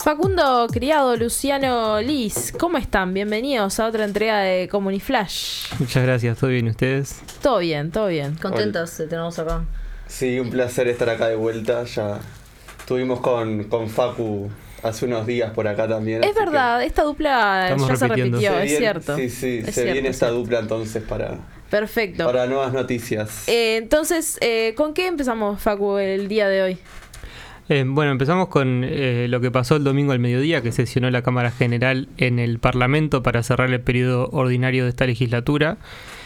Facundo Criado, Luciano Liz, ¿cómo están? Bienvenidos a otra entrega de Comuniflash. Muchas gracias, ¿todo bien ustedes? Todo bien, todo bien. Contentos de tenernos acá. Sí, un placer estar acá de vuelta. Ya estuvimos con Facu hace unos días por acá también. Es verdad, esta dupla Estamos ya repitiendo. se repitió, es viene, cierto. Sí, se viene esta dupla entonces Perfecto. para nuevas noticias. Entonces, ¿con qué empezamos, Facu, el día de hoy? Bueno, empezamos con lo que pasó el domingo al mediodía, que sesionó la Cámara General en el Parlamento para cerrar el periodo ordinario de esta legislatura.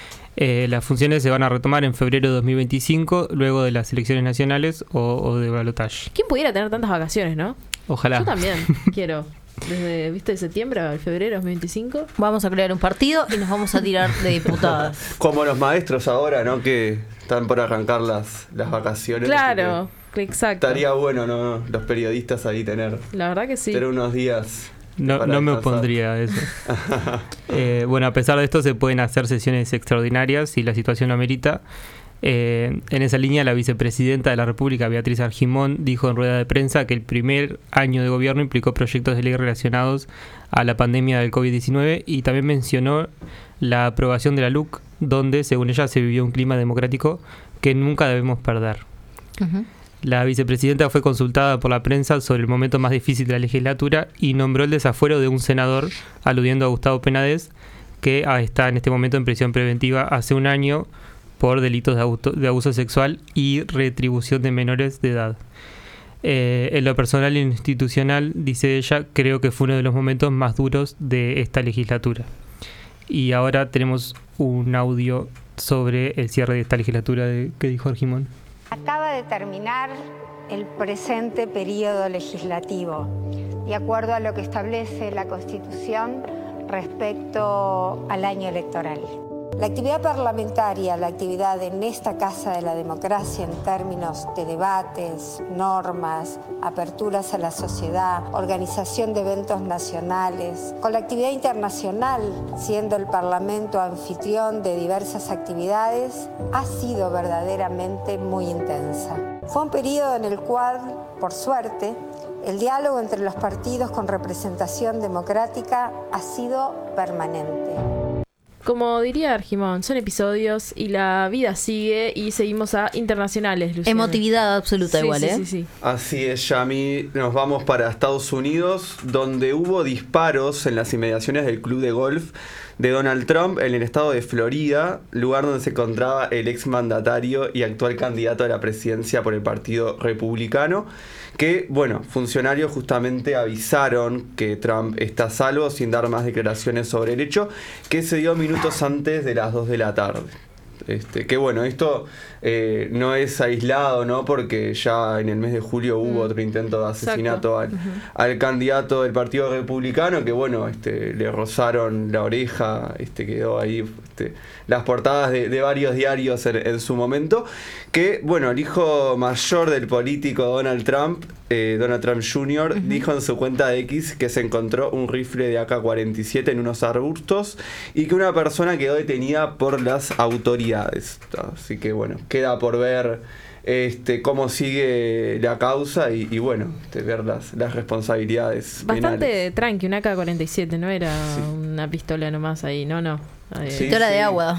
Las funciones se van a retomar en febrero de 2025, luego de las elecciones nacionales o de balotaje. ¿Quién pudiera tener tantas vacaciones, no? Ojalá. Yo también quiero. Desde septiembre al febrero de 2025. Vamos a crear un partido y nos vamos a tirar de diputadas. Como los maestros ahora, ¿no? Que están por arrancar las vacaciones. Claro, exacto. Estaría bueno, ¿no? Los periodistas ahí tener La verdad que sí. unos días. No me descansar. opondría a eso. Bueno, a pesar de esto se pueden hacer sesiones extraordinarias si la situación lo amerita. En esa línea, la vicepresidenta de la República, Beatriz Argimón, dijo en rueda de prensa que el primer año de gobierno implicó proyectos de ley relacionados a la pandemia del COVID-19 y también mencionó la aprobación de la LUC, donde, según ella, se vivió un clima democrático que nunca debemos perder. Uh-huh. La vicepresidenta fue consultada por la prensa sobre el momento más difícil de la legislatura y nombró el desafuero de un senador, aludiendo a Gustavo Penades, que está en este momento en prisión preventiva hace un año por delitos de abuso sexual y retribución de menores de edad. En lo personal e institucional, dice ella, creo que fue uno de los momentos más duros de esta legislatura. Y ahora tenemos un audio sobre el cierre de esta legislatura que dijo Argimón. Acaba de terminar el presente periodo legislativo, de acuerdo a lo que establece la Constitución respecto al año electoral. La actividad parlamentaria, la actividad en esta Casa de la Democracia en términos de debates, normas, aperturas a la sociedad, organización de eventos nacionales, con la actividad internacional, siendo el Parlamento anfitrión de diversas actividades, ha sido verdaderamente muy intensa. Fue un periodo en el cual, por suerte, el diálogo entre los partidos con representación democrática ha sido permanente. Como diría Argimón, son episodios y la vida sigue y seguimos a internacionales, Luciano. Emotividad absoluta Sí, igual, sí, ¿eh? sí, sí. Así es, Yami. Nos vamos para Estados Unidos, donde hubo disparos en las inmediaciones del club de golf de Donald Trump en el estado de Florida, lugar donde se encontraba el exmandatario y actual candidato a la presidencia por el Partido Republicano, que, bueno, funcionarios justamente avisaron que Trump está a salvo sin dar más declaraciones sobre el hecho, que se dio minutos antes de las 2 de la tarde. Que bueno, esto no es aislado, ¿no? Porque ya en el mes de julio hubo otro intento de asesinato al candidato del Partido Republicano, que bueno, le rozaron la oreja, quedó ahí las portadas de varios diarios en su momento. Que bueno, el hijo mayor del político Donald Trump Jr., dijo en su cuenta de X que se encontró un rifle de AK-47 en unos arbustos y que una persona quedó detenida por las autoridades. Así que bueno, queda por ver cómo sigue la causa y bueno, ver las responsabilidades Bastante penales. tranqui, una AK-47, no era una pistola nomás ahí, no. Sí, Pistola de agua.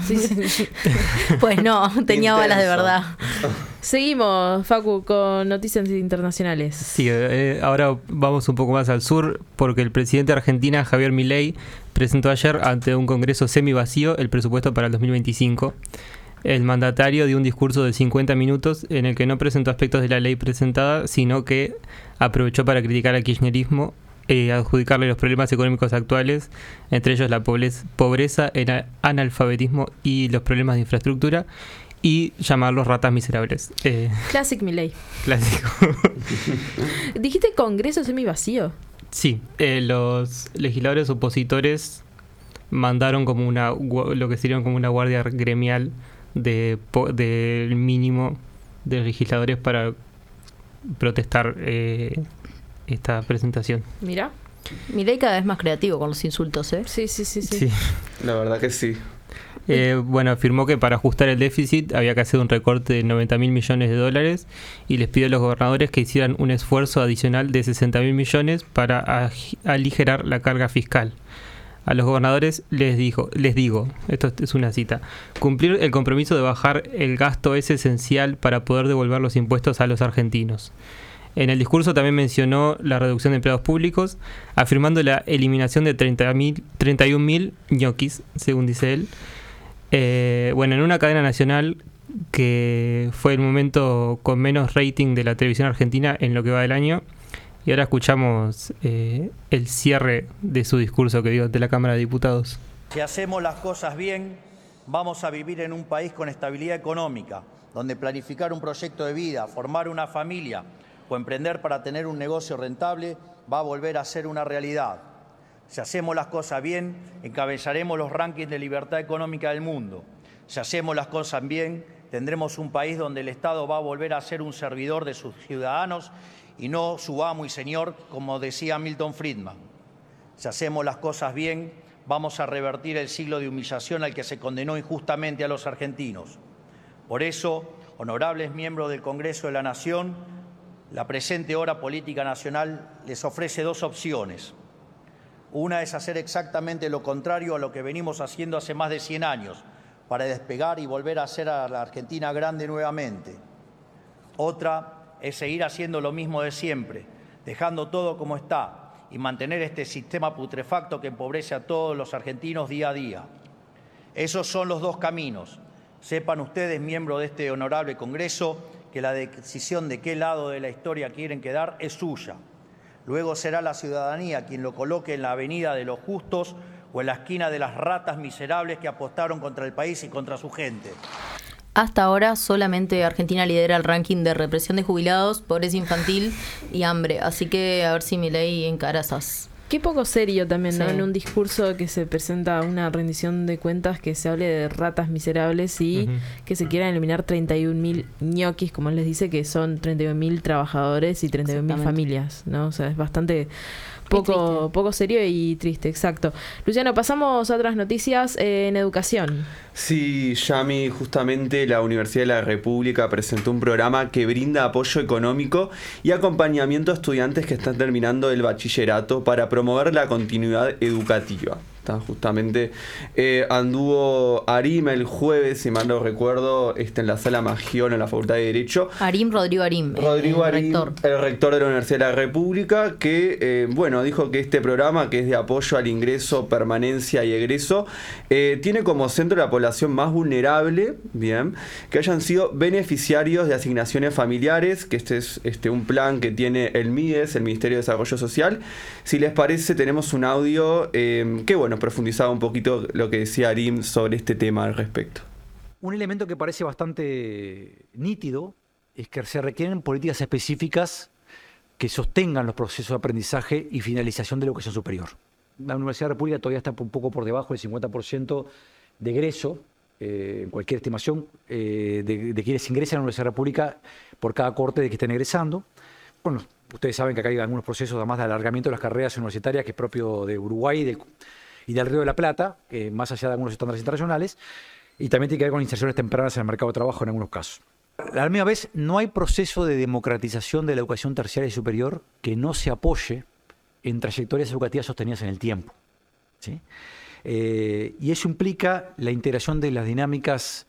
Pues no, tenía balas de verdad. Seguimos, Facu, con noticias internacionales. Sí, ahora vamos un poco más al sur, porque el presidente de Argentina, Javier Milei, presentó ayer ante un congreso semivacío el presupuesto para el 2025. El mandatario dio un discurso de 50 minutos en el que no presentó aspectos de la ley presentada, sino que aprovechó para criticar al kirchnerismo, adjudicarle los problemas económicos actuales, entre ellos la pobreza, el analfabetismo y los problemas de infraestructura, y llamarlos ratas miserables. Classic Milei. Clásico. ¿Dijiste congreso semivacío? Sí, los legisladores opositores mandaron como lo que sería como una guardia gremial del mínimo de los legisladores para protestar esta presentación. Mira. Milei cada vez más creativo con los insultos, ¿eh? Sí. Sí. La verdad que sí. Bueno, afirmó que para ajustar el déficit había que hacer un recorte de 90.000 millones de dólares y les pidió a los gobernadores que hicieran un esfuerzo adicional de 60.000 millones para aligerar la carga fiscal. A los gobernadores les digo, esto es una cita, cumplir el compromiso de bajar el gasto es esencial para poder devolver los impuestos a los argentinos. En el discurso también mencionó la reducción de empleados públicos, afirmando la eliminación de 31.000 ñoquis, según dice él. En una cadena nacional que fue el momento con menos rating de la televisión argentina en lo que va del año. Y ahora escuchamos el cierre de su discurso que dio ante la Cámara de Diputados. Si hacemos las cosas bien, vamos a vivir en un país con estabilidad económica, donde planificar un proyecto de vida, formar una familia o emprender para tener un negocio rentable va a volver a ser una realidad. Si hacemos las cosas bien, encabezaremos los rankings de libertad económica del mundo. Si hacemos las cosas bien, tendremos un país donde el Estado va a volver a ser un servidor de sus ciudadanos y no su amo y señor, como decía Milton Friedman. Si hacemos las cosas bien, vamos a revertir el siglo de humillación al que se condenó injustamente a los argentinos. Por eso, honorables miembros del Congreso de la Nación, la presente hora política nacional les ofrece dos opciones. Una es hacer exactamente lo contrario a lo que venimos haciendo hace más de 100 años, para despegar y volver a hacer a la Argentina grande nuevamente. Otra es seguir haciendo lo mismo de siempre, dejando todo como está y mantener este sistema putrefacto que empobrece a todos los argentinos día a día. Esos son los dos caminos. Sepan ustedes, miembros de este honorable Congreso, que la decisión de qué lado de la historia quieren quedar es suya. Luego será la ciudadanía quien lo coloque en la avenida de los justos o en la esquina de las ratas miserables que apostaron contra el país y contra su gente. Hasta ahora solamente Argentina lidera el ranking de represión de jubilados, pobreza infantil y hambre. Así que a ver si Milei encara esas. Qué poco serio también, ¿no? Sí. En un discurso que se presenta una rendición de cuentas que se hable de ratas miserables y que se quieran eliminar 31.000 ñoquis, como él les dice, que son 31.000 trabajadores y 31.000 familias, ¿no? O sea, es bastante poco serio y triste, exacto. Luciano, pasamos a otras noticias en educación. Sí, Yami, justamente la Universidad de la República presentó un programa que brinda apoyo económico y acompañamiento a estudiantes que están terminando el bachillerato para promover la continuidad educativa. Justamente anduvo Arim el jueves, si mal no recuerdo, en la Sala Magión en la Facultad de Derecho. Rodrigo Arim, rector. El rector de la Universidad de la República, que dijo que este programa, que es de apoyo al ingreso, permanencia y egreso, tiene como centro la población más vulnerable, bien, que hayan sido beneficiarios de asignaciones familiares, que este es un plan que tiene el MIDES, el Ministerio de Desarrollo Social. Si les parece, tenemos un audio que profundizaba un poquito lo que decía Arim sobre este tema al respecto. Un elemento que parece bastante nítido es que se requieren políticas específicas que sostengan los procesos de aprendizaje y finalización de la educación superior. La Universidad de la República todavía está un poco por debajo del 50% de egreso, cualquier estimación de quienes ingresan a la Universidad de la República por cada corte de que estén egresando. Bueno, ustedes saben que acá hay algunos procesos además de alargamiento de las carreras universitarias, que es propio de Uruguay y del Río de la Plata, más allá de algunos estándares internacionales, y también tiene que ver con inserciones tempranas en el mercado de trabajo en algunos casos. A la misma vez, no hay proceso de democratización de la educación terciaria y superior que no se apoye en trayectorias educativas sostenidas en el tiempo, ¿sí? Y eso implica la integración de las dinámicas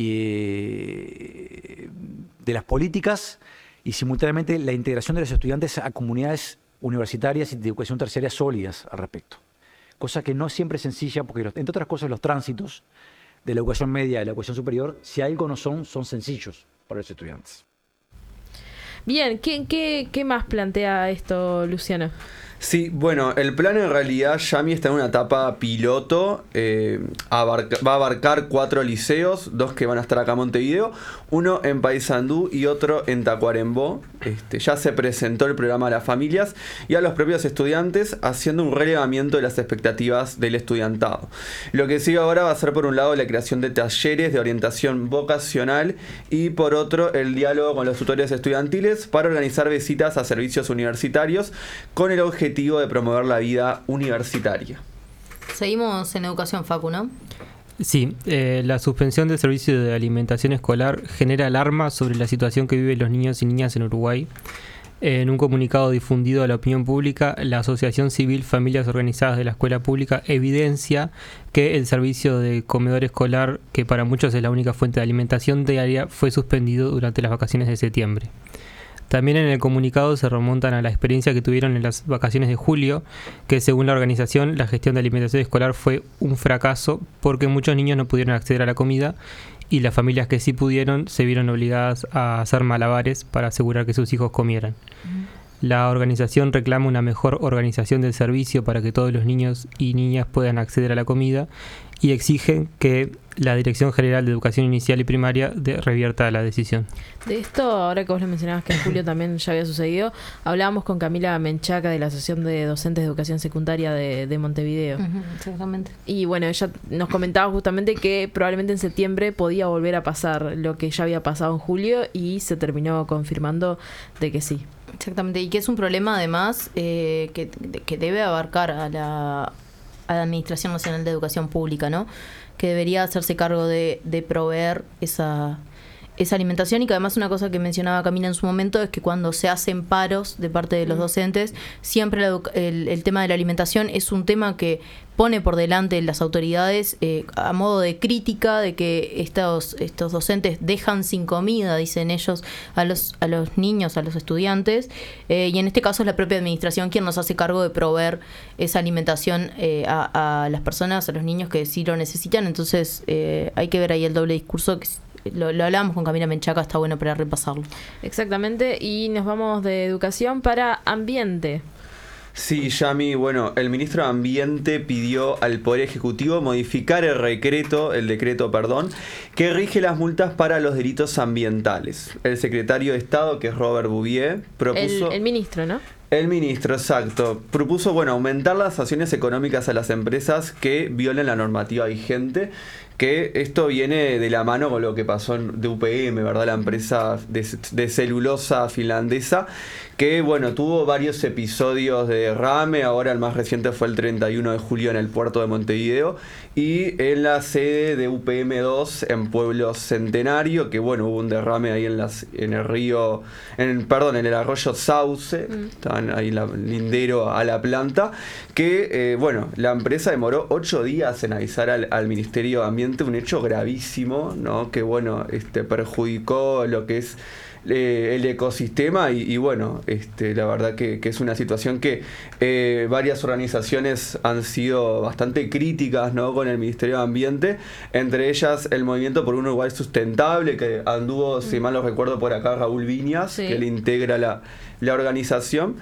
de las políticas y simultáneamente la integración de los estudiantes a comunidades universitarias y de educación terciaria sólidas al respecto. Cosa que no siempre es sencilla porque, entre otras cosas, los tránsitos de la educación media y la educación superior, si algo no son sencillos para los estudiantes. Bien, ¿qué más plantea esto, Luciano? Sí, bueno, el plan en realidad, Yami, está en una etapa piloto. Va a abarcar 4 liceos, 2 que van a estar acá en Montevideo, uno en Paysandú y otro en Tacuarembó. Ya se presentó el programa a las familias y a los propios estudiantes, haciendo un relevamiento de las expectativas del estudiantado. Lo que sigue ahora va a ser, por un lado, la creación de talleres de orientación vocacional y, por otro, el diálogo con los tutores estudiantiles para organizar visitas a servicios universitarios con el objetivo de promover la vida universitaria. Seguimos en educación, Facu, ¿no? Sí, la suspensión del servicio de alimentación escolar genera alarma sobre la situación que viven los niños y niñas en Uruguay. En un comunicado difundido a la opinión pública, la Asociación Civil Familias Organizadas de la Escuela Pública evidencia que el servicio de comedor escolar, que para muchos es la única fuente de alimentación diaria, fue suspendido durante las vacaciones de septiembre. También en el comunicado se remontan a la experiencia que tuvieron en las vacaciones de julio, que según la organización la gestión de alimentación escolar fue un fracaso porque muchos niños no pudieron acceder a la comida y las familias que sí pudieron se vieron obligadas a hacer malabares para asegurar que sus hijos comieran. La organización reclama una mejor organización del servicio para que todos los niños y niñas puedan acceder a la comida y exigen que la Dirección General de Educación Inicial y Primaria revierta la decisión. De esto, ahora que vos lo mencionabas que en julio también ya había sucedido, hablábamos con Camila Menchaca de la Asociación de Docentes de Educación Secundaria de Montevideo. Exactamente. Y bueno, ella nos comentaba justamente que probablemente en septiembre podía volver a pasar lo que ya había pasado en julio y se terminó confirmando de que sí. Exactamente, y que es un problema además que debe abarcar a la Administración Nacional de Educación Pública, ¿no? Que debería hacerse cargo de proveer esa alimentación, y que además una cosa que mencionaba Camila en su momento es que cuando se hacen paros de parte de los docentes, siempre el tema de la alimentación es un tema que pone por delante las autoridades a modo de crítica de que estos docentes dejan sin comida, dicen ellos, a los niños, a los estudiantes, y en este caso es la propia administración quien nos hace cargo de proveer esa alimentación a las personas, a los niños que sí lo necesitan. Entonces hay que ver ahí el doble discurso que lo hablábamos con Camila Menchaca, está bueno para repasarlo. Exactamente, y nos vamos de educación para ambiente. Sí, Yami, bueno, el ministro de Ambiente pidió al Poder Ejecutivo modificar el decreto, que rige las multas para los delitos ambientales. El secretario de Estado, que es Robert Bouvier, propuso... El ministro, ¿no? El ministro, exacto. Propuso, aumentar las sanciones económicas a las empresas que violen la normativa vigente, que esto viene de la mano con lo que pasó de UPM, ¿verdad? La empresa de celulosa finlandesa, que, tuvo varios episodios de derrame. Ahora el más reciente fue el 31 de julio en el puerto de Montevideo y en la sede de UPM2 en Pueblo Centenario, que, hubo un derrame ahí en el arroyo Sauce, estaban ahí lindero a la planta, que, la empresa demoró 8 días en avisar al Ministerio de Ambiente, un hecho gravísimo, ¿no? Que, perjudicó lo que es el ecosistema y la verdad que es una situación que varias organizaciones han sido bastante críticas, ¿no? Con el Ministerio de Ambiente, entre ellas el Movimiento por un Uruguay Sustentable, que anduvo, si mal no recuerdo, por acá Raúl Viñas, sí, que le integra la organización.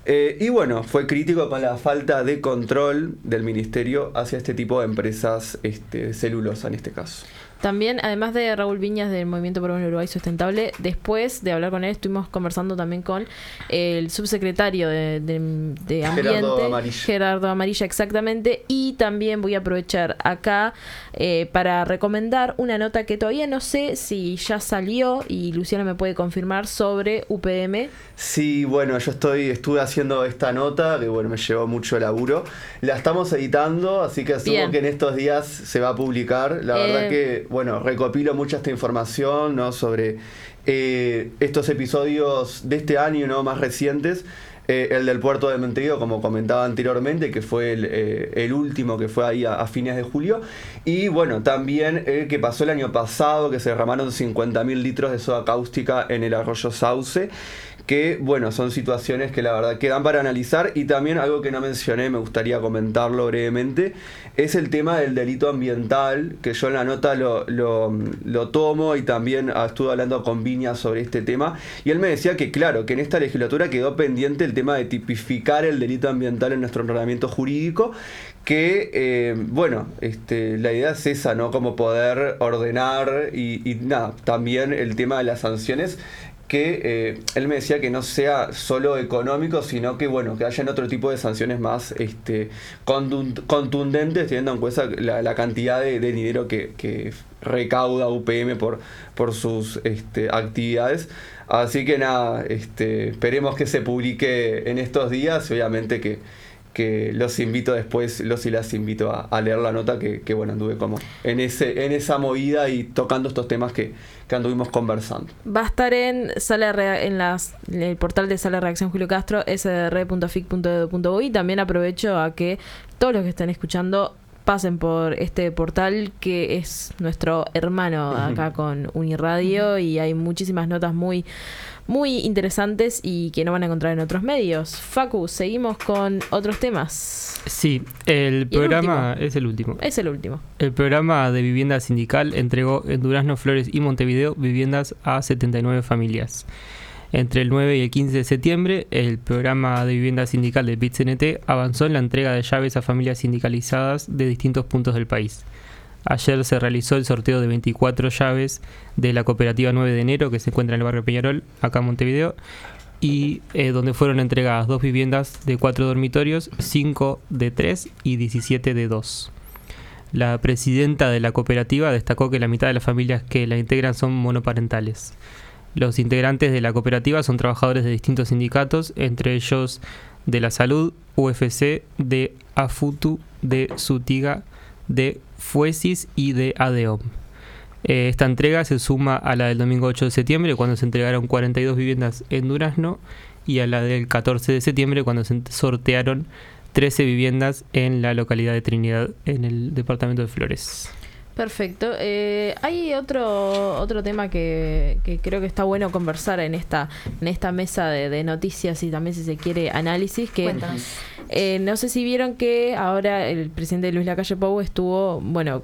Fue crítico con la falta de control del ministerio hacia este tipo de empresas celulosa en este caso. También, además de Raúl Viñas del Movimiento por un Uruguay Sustentable, después de hablar con él estuvimos conversando también con el subsecretario de Ambiente, Gerardo Amarilla, exactamente, y también voy a aprovechar acá para recomendar una nota que todavía no sé si ya salió y Luciana me puede confirmar sobre UPM. Sí, yo estuve haciendo esta nota que me llevó mucho laburo. La estamos editando, así que asumo que en estos días se va a publicar. La verdad que recopilo mucha esta información, ¿no? Sobre estos episodios de este año, ¿no? Más recientes. El del puerto de Montevideo, como comentaba anteriormente, que fue el último, que fue ahí a fines de julio. Y también el que pasó el año pasado, que se derramaron 50.000 litros de soda cáustica en el arroyo Sauce, que son situaciones que la verdad quedan para analizar. Y también algo que no mencioné, me gustaría comentarlo brevemente, es el tema del delito ambiental, que yo en la nota lo tomo y también estuve hablando con Viñas sobre este tema, y él me decía que claro, que en esta legislatura quedó pendiente el tema de tipificar el delito ambiental en nuestro ordenamiento jurídico, que la idea es esa, ¿no? Como poder ordenar y también el tema de las sanciones, que él me decía que no sea solo económico, sino que que hayan otro tipo de sanciones más contundentes, teniendo en cuenta la cantidad de dinero que recauda UPM por sus actividades. Así que esperemos que se publique en estos días, y obviamente que que los invito después, los y las invito a leer la nota que bueno, anduve como en esa movida y tocando estos temas que anduvimos conversando. Va a estar en el portal de Sala de Redacción Julio Castro, sdr.fic.edu.uy. También aprovecho a que todos los que están escuchando pasen por este portal que es nuestro hermano acá con Uniradio, y hay muchísimas notas muy interesantes y que no van a encontrar en otros medios. Facu, seguimos con otros temas. Sí, el programa es el último. Es el último. El programa de vivienda sindical entregó en Durazno, Flores y Montevideo viviendas a 79 familias. Entre el 9 y el 15 de septiembre, el programa de vivienda sindical del PIT-CNT avanzó en la entrega de llaves a familias sindicalizadas de distintos puntos del país. Ayer se realizó el sorteo de 24 llaves de la cooperativa 9 de enero, que se encuentra en el barrio Peñarol, acá en Montevideo, y donde fueron entregadas 2 viviendas de 4 dormitorios, 5 de 3 y 17 de 2. La presidenta de la cooperativa destacó que la mitad de las familias que la integran son monoparentales. Los integrantes de la cooperativa son trabajadores de distintos sindicatos, entre ellos de la Salud, UFC, de AFUTU, de SUTIGA, de FUESIS y de ADEOM. Esta entrega se suma a la del domingo 8 de septiembre, cuando se entregaron 42 viviendas en Durazno, y a la del 14 de septiembre, cuando se sortearon 13 viviendas en la localidad de Trinidad, en el departamento de Flores. Perfecto. Hay otro tema que creo que está bueno conversar en esta mesa de noticias y también, si se quiere, análisis. Cuéntanos. No sé si vieron que ahora el presidente Luis Lacalle Pou estuvo,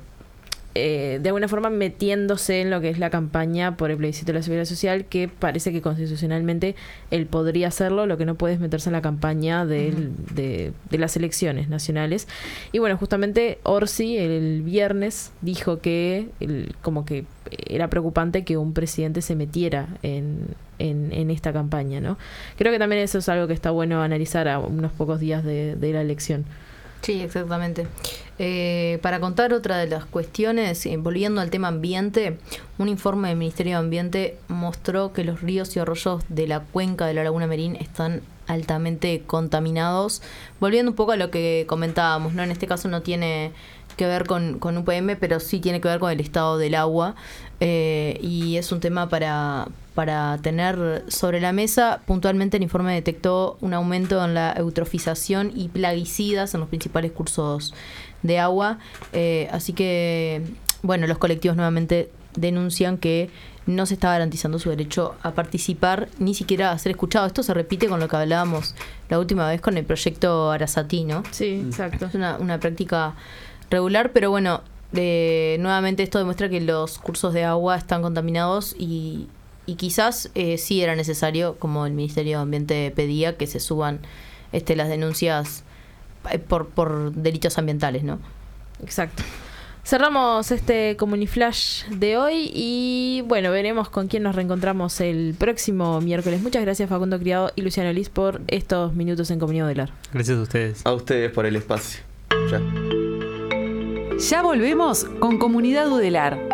de alguna forma metiéndose en lo que es la campaña por el plebiscito de la seguridad social, que parece que constitucionalmente él podría hacerlo, lo que no puede es meterse en la campaña de las elecciones nacionales. Y bueno, justamente Orsi el viernes dijo que como que era preocupante que un presidente se metiera en esta campaña, ¿no? Creo que también eso es algo que está bueno analizar a unos pocos días de la elección. Sí, exactamente. Para contar otra de las cuestiones, volviendo al tema ambiente, un informe del Ministerio de Ambiente mostró que los ríos y arroyos de la cuenca de la Laguna Merín están altamente contaminados. Volviendo un poco a lo que comentábamos, ¿no? En este caso no tiene que ver con UPM, pero sí tiene que ver con el estado del agua, y es un tema para tener sobre la mesa. Puntualmente el informe detectó un aumento en la eutrofización y plaguicidas en los principales cursos de agua, así que bueno, los colectivos nuevamente denuncian que no se está garantizando su derecho a participar, ni siquiera a ser escuchado. Esto se repite con lo que hablábamos la última vez con el proyecto Arasatí, ¿no? Sí, exacto. Es una práctica regular, pero bueno, nuevamente esto demuestra que los cursos de agua están contaminados y quizás sí era necesario, como el Ministerio de Ambiente pedía, que se suban las denuncias por delitos ambientales, ¿no? Exacto. Cerramos este Comuniflash de hoy y bueno, veremos con quién nos reencontramos el próximo miércoles. Muchas gracias, Facundo Criado y Luciano Liz, por estos minutos en Comunidad Udelar. Gracias a ustedes. A ustedes por el espacio. Ya volvemos con Comunidad Udelar.